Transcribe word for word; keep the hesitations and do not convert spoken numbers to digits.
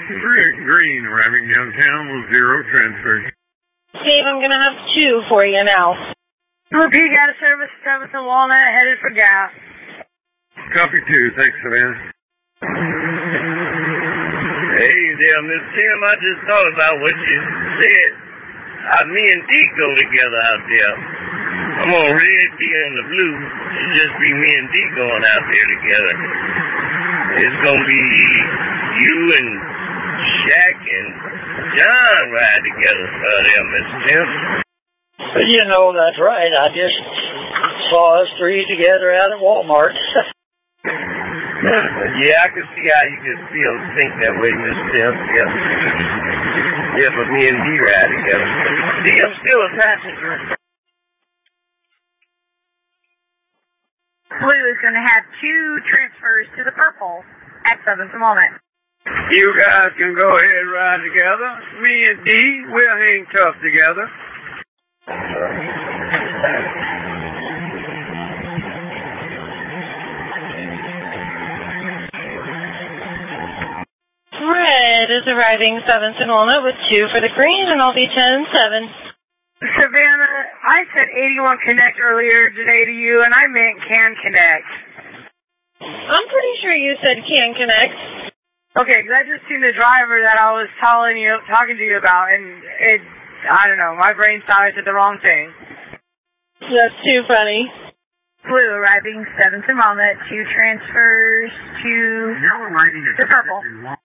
Green, arriving downtown with zero transfers. Steve, I'm going to have two for you now. Repeat, got a service, seventh and Walnut, headed for gas. Copy two, thanks, Savannah. Hey there, Miss Tim, I just thought about what you said. Uh, me and Dee go together out there. I'm on red, Dee in the blue. It'll just be me and Dee going out there together. It's going to be you and Shaq and John ride together out there, Miss Tim. You know, that's right. I just saw us three together out at Walmart. Yeah, I can see how you can still think that way, Miss Tim. Yeah. Yeah, but me and Dee ride together. Dee, I'm still a passenger. Blue is going to have two transfers to the purple at seventh and Walnut. You guys can go ahead and ride together. Me and Dee, we'll hang tough together. Red is arriving seventh and Walnut with two for the green, and I'll be ten seven. Savannah, I said eighty-one Connect earlier today to you, and I meant Can Connect. I'm pretty sure you said Can Connect. Okay, because I just seen the driver that I was telling you, talking to you about, and it, I don't know, my brain thought I said the wrong thing. That's too funny. Blue arriving seventh and Walnut, two transfers to the purple.